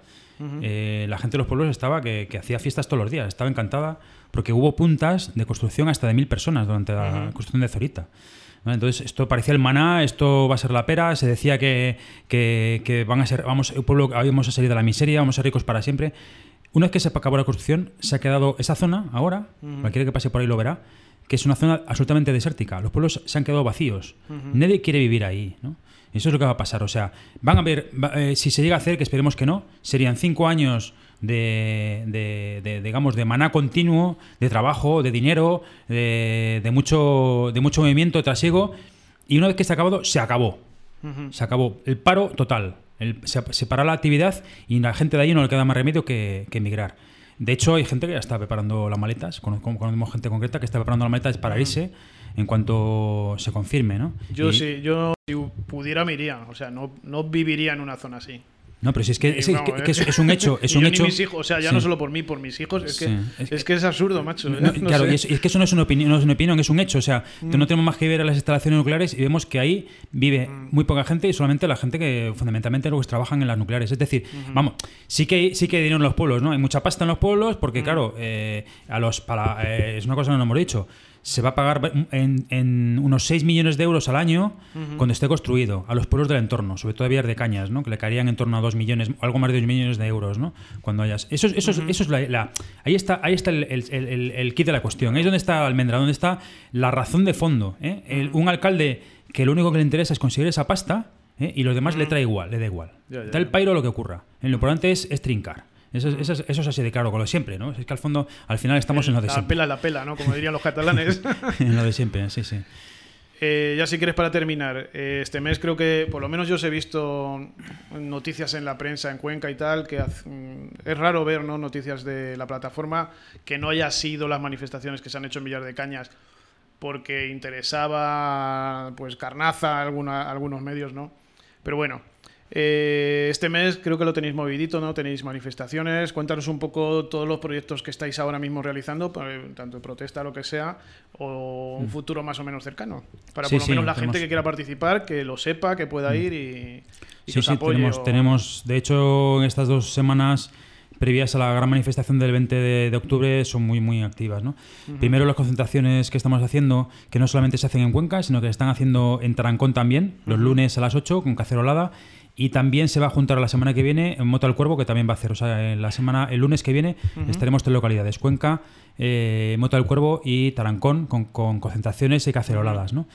la gente de los pueblos estaba que hacía fiestas todos los días, estaba encantada porque hubo puntas de construcción hasta de 1.000 personas durante la construcción de Zorita. Entonces esto parecía el maná, esto va a ser la pera, se decía que van a ser, el pueblo vamos a salir de la miseria, vamos a ser ricos para siempre. Una vez que se acabó la construcción, se ha quedado esa zona ahora, cualquiera que pase por ahí lo verá, que es una zona absolutamente desértica. Los pueblos se han quedado vacíos, nadie quiere vivir ahí, ¿no? Eso es lo que va a pasar, o sea, van a ver, si se llega a hacer, que esperemos que no, serían 5 años digamos, de maná continuo, de trabajo, de dinero, de mucho movimiento, de trasiego, y una vez que está acabado, se acabó. Se acabó. El paro total. Se paró la actividad y la gente de allí no le queda más remedio que emigrar. De hecho, hay gente que ya está preparando las maletas, conocemos gente concreta que está preparando las maletas para irse en cuanto se confirme, ¿no?
Yo si pudiera me iría, o sea, no viviría en una zona así.
No, pero si es que es un hecho. Es un hecho.
Ni mis hijos, o sea, ya no solo por mí, por mis hijos. Es que es absurdo, macho.
No, claro, sé. y es que eso no es una opinión, es un hecho. O sea, no tenemos más que ver a las instalaciones nucleares y vemos que ahí vive muy poca gente y solamente la gente que fundamentalmente luego trabajan en las nucleares. Es decir, vamos, sí que hay dinero en los pueblos, ¿no? Hay mucha pasta en los pueblos porque, claro, es una cosa que no hemos dicho. Se va a pagar en unos 6 millones de euros al año cuando esté construido a los pueblos del entorno, sobre todo a Villar de Cañas, ¿no? Que le caerían en torno a 2 millones, algo más de 2 millones de euros, ¿no? Cuando hayas. Eso es ahí está el kit de la cuestión. Ahí es donde está la almendra, donde está la razón de fondo. Un alcalde que lo único que le interesa es conseguir esa pasta y los demás le da igual. Da el pairo lo que ocurra. Lo importante es trincar. Eso es así de claro, con lo de siempre, ¿no? Es que al final estamos en lo de siempre.
La pela, ¿no? Como dirían los catalanes.
En lo de siempre, sí.
Ya si quieres para terminar, este mes creo que por lo menos yo os he visto noticias en la prensa en Cuenca y tal, que es raro ver, ¿no?, noticias de la plataforma que no haya sido las manifestaciones que se han hecho en Villar de Cañas porque interesaba pues carnaza a algunos medios, ¿no? Pero bueno, este mes creo que lo tenéis movidito, ¿no? Tenéis manifestaciones. Cuéntanos un poco todos los proyectos que estáis ahora mismo realizando, tanto de protesta, lo que sea, o un futuro más o menos cercano. Para por lo menos la gente que quiera participar, que lo sepa, que pueda ir y que os apoye.
Tenemos, de hecho, en estas 2 semanas previas a la gran manifestación del 20 de octubre son muy, muy activas, ¿no? Primero, las concentraciones que estamos haciendo, que no solamente se hacen en Cuenca, sino que se están haciendo en Tarancón también, los lunes a las 8 con cacerolada. Y también se va a juntar la semana que viene en Mota del Cuervo, que también va a hacer. O sea, el lunes que viene estaremos 3 localidades: Cuenca, Mota del Cuervo y Tarancón, con concentraciones y caceroladas, ¿no?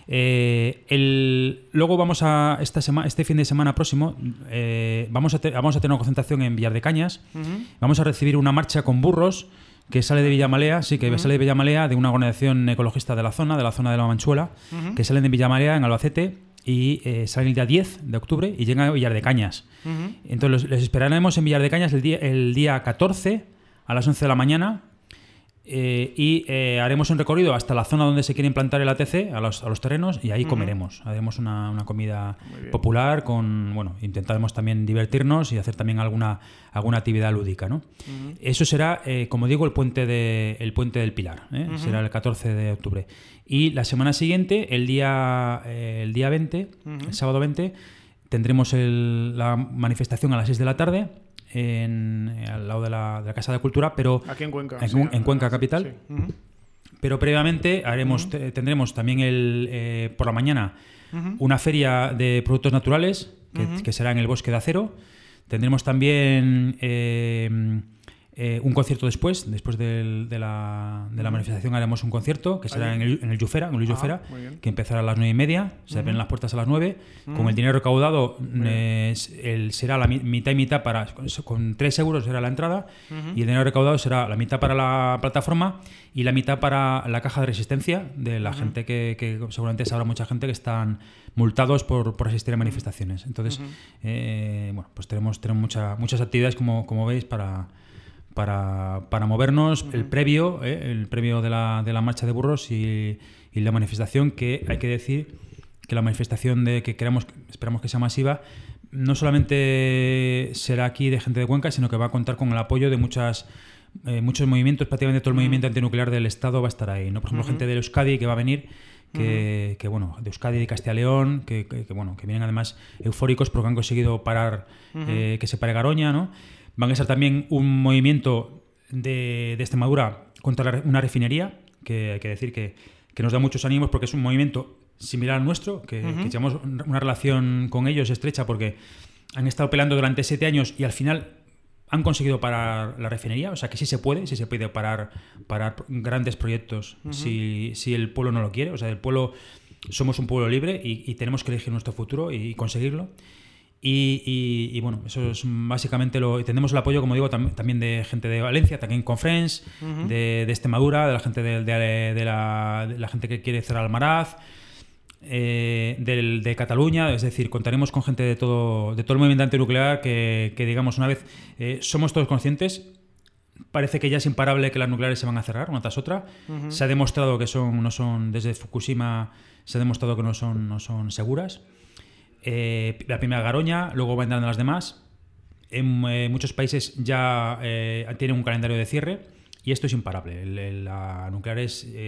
Luego vamos a este fin de semana próximo vamos a tener una concentración en Villar de Cañas. Vamos a recibir una marcha con burros que sale de Villamalea, sale de Villamalea, de una organización ecologista de la zona de la Manchuela, que salen de Villamalea en Albacete. Y salen el día 10 de octubre y llegan a Villar de Cañas. Entonces les esperaremos en Villar de Cañas el día 14 a las 11 de la mañana. haremos un recorrido hasta la zona donde se quiere implantar el ATC, a los terrenos, y ahí comeremos. Haremos una comida popular intentaremos también divertirnos y hacer también alguna actividad lúdica, ¿no? Eso será, como digo, el puente del Pilar, será el 14 de octubre. Y la semana siguiente, el día 20, el sábado 20, tendremos la manifestación a las 6 de la tarde al lado de la Casa de Cultura, pero
aquí en Cuenca,
en Cuenca capital. Sí. Pero previamente tendremos también por la mañana una feria de productos naturales que será en el Bosque de Acero. Tendremos también un concierto después de la manifestación. Haremos un concierto que será en el Llufera, que empezará a las 9:30. Se abren las puertas a las 9. Con el dinero recaudado será la mitad y mitad con 3 euros será la entrada, y el dinero recaudado será la mitad para la plataforma y la mitad para la caja de resistencia de la gente que seguramente sabrá mucha gente que están multados por asistir a manifestaciones. Entonces, pues tenemos muchas actividades, como veis, para movernos. El previo de la marcha de burros y la manifestación, que hay que decir que la manifestación que esperamos que sea masiva, no solamente será aquí de gente de Cuenca, sino que va a contar con el apoyo de muchos movimientos. Prácticamente todo el movimiento antinuclear del Estado va a estar ahí, ¿no? Por ejemplo, gente de Euskadi que va a venir, de Euskadi y de Castilla y León, que vienen además eufóricos porque han conseguido parar que se pare Garoña, ¿no? Van a ser también un movimiento de Extremadura contra una refinería, que hay que decir que nos da muchos ánimos, porque es un movimiento similar al nuestro, que llevamos una relación con ellos estrecha, porque han estado peleando durante 7 años y al final han conseguido parar la refinería. O sea que sí se puede parar grandes proyectos si el pueblo no lo quiere. O sea, somos un pueblo libre y tenemos que elegir nuestro futuro y conseguirlo. Y bueno, eso es básicamente tenemos el apoyo, como digo, también de gente de Valencia, también con Friends, de Extremadura, de la gente de la gente que quiere cerrar Almaraz, de Cataluña. Es decir, contaremos con gente de todo el movimiento antinuclear que digamos, una vez somos todos conscientes. Parece que ya es imparable que las nucleares se van a cerrar una tras otra. Se ha demostrado que no son, desde Fukushima se ha demostrado que no son seguras. La primera Garoña, luego vendrán las demás. En muchos países ya tienen un calendario de cierre y esto es imparable. La nuclear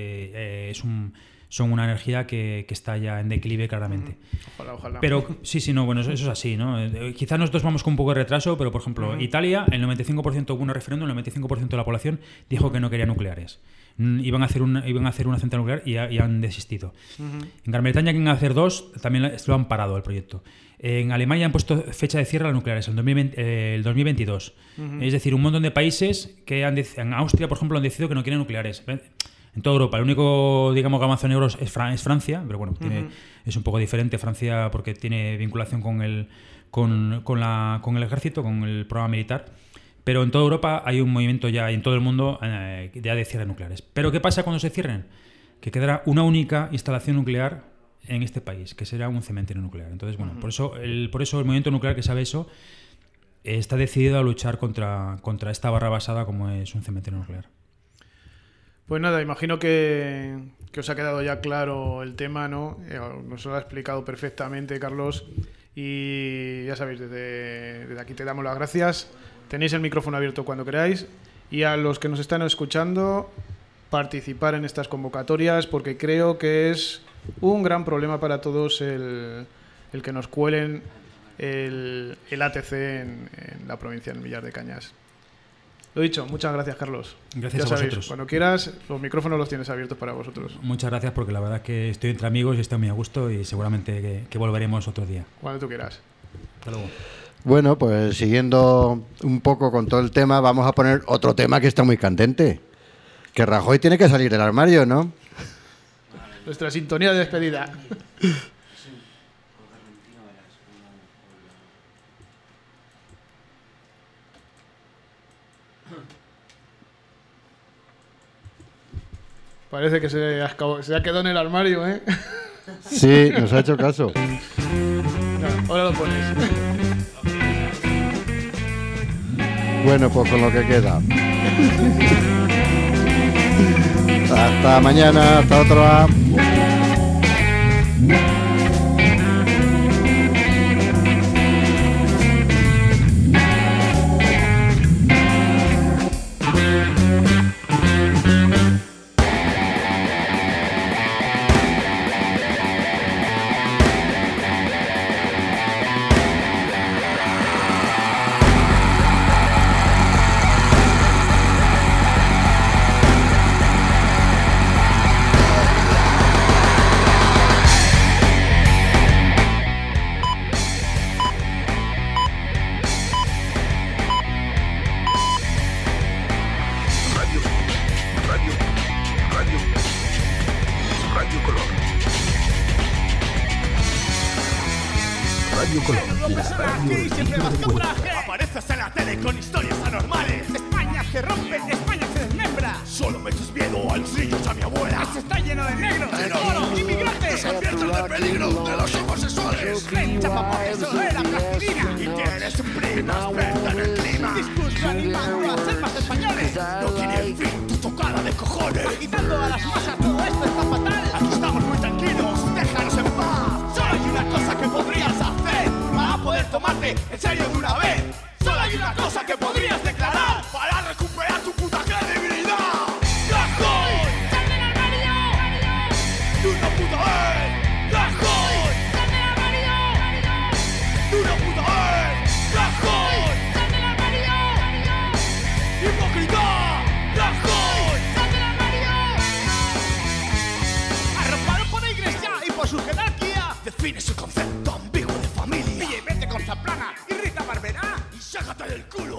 son una energía que está ya en declive claramente.
Ojalá.
Pero eso es así, ¿no? Quizás nosotros vamos con un poco de retraso, pero por ejemplo, Italia, el 95% hubo un referéndum, el 95% de la población dijo que no quería nucleares. Iban a hacer una central nuclear y han desistido. En Gran Bretaña quieren hacer 2, también lo han parado el proyecto. En Alemania han puesto fecha de cierre a las nucleares, el 2022. Es decir, un montón de países en Austria, por ejemplo, han decidido que no quieren nucleares. En toda Europa, el único, digamos, que avanza en euros es Francia, pero bueno, es un poco diferente Francia porque tiene vinculación con el ejército, con el programa militar. Pero en toda Europa hay un movimiento ya, y en todo el mundo, ya de cierre nucleares. ¿Pero qué pasa cuando se cierren? Que quedará una única instalación nuclear en este país, que será un cementerio nuclear. Entonces, bueno, por eso el movimiento nuclear, que sabe eso, está decidido a luchar contra esta barra basada como es un cementerio nuclear.
Pues nada, imagino que os ha quedado ya claro el tema, ¿no? Nos lo ha explicado perfectamente, Carlos. Y ya sabéis, desde aquí te damos las gracias. Tenéis el micrófono abierto cuando queráis. Y a los que nos están escuchando, participar en estas convocatorias, porque creo que es un gran problema para todos el que nos cuelen el ATC en la provincia del Villar de Cañas. Lo dicho, muchas gracias, Carlos.
Gracias
ya
a
sabéis,
vosotros.
Cuando quieras, los micrófonos los tienes abiertos para vosotros.
Muchas gracias, porque la verdad es que estoy entre amigos y estoy muy a gusto y seguramente que volveremos otro día.
Cuando tú quieras.
Hasta luego.
Bueno, pues siguiendo un poco con todo el tema, vamos a poner otro tema que está muy candente. Que Rajoy tiene que salir del armario, ¿no?
Nuestra sintonía de despedida. Parece que se ha quedado en el armario, ¿eh?
Sí, nos ha hecho caso.
No, ahora lo pones.
Bueno, pues con lo que queda. Hasta mañana, hasta otra.
Apareces en la tele con historias anormales. España se rompe, España se desmembra. Solo me echas miedo a los niños, a mi abuela. Se está lleno de negros, de toros, inmigrantes. Se advierten del peligro de los homosexuales. Chapapote, eso era plastilina. Y tienes primas, venta en el clima. Discurso animando a ser más españoles. No tiene fin tu tocada de cojones. Agitando a las masas, todo esto está fatal. Aquí estamos muy tranquilos, déjanos en paz. Solo hay una cosa que podrías hacer para poder tomarte en serio de una vez. Solo hay una cosa que podrías declarar para recuperar tu puta credibilidad. ¡Rajoy! ¡Sal del armario! ¡De una puta vez! ¡Rajoy! ¡Sal del armario! ¡De una puta vez! ¡Rajoy! ¡Sal del armario! ¡Hipócrita! ¡Rajoy! ¡Sal del armario! Arropado por la iglesia y por su jerarquía. Define su concepto ambiguo de familia. Pille, vete con Zaplana y Rita Barberá y sácate del culo.